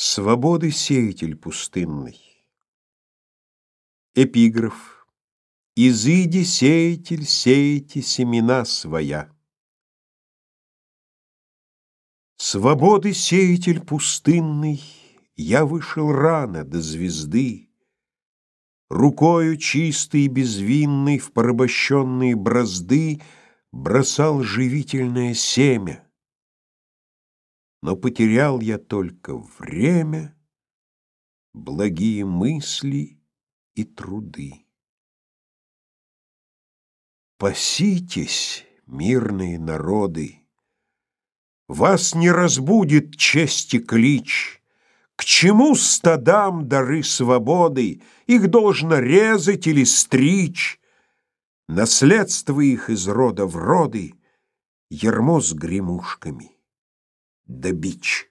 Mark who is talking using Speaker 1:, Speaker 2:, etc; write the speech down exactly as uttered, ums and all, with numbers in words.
Speaker 1: Свободы сеятель пустынный. Эпиграф. Изыди, сеятель, сеяти семена своя. Свободы сеятель пустынный, я вышел рано до звезды, рукою чистой и безвинной в порабощенные бразды бросал живительное семя. Но потерял я только время, благие мысли и труды. Паситесь, мирные народы, вас не разбудит чести клич. К чему стадам дары свободы? Их должно резать или стричь. Наследство их из рода в роды, ярмо с гремушками да бич.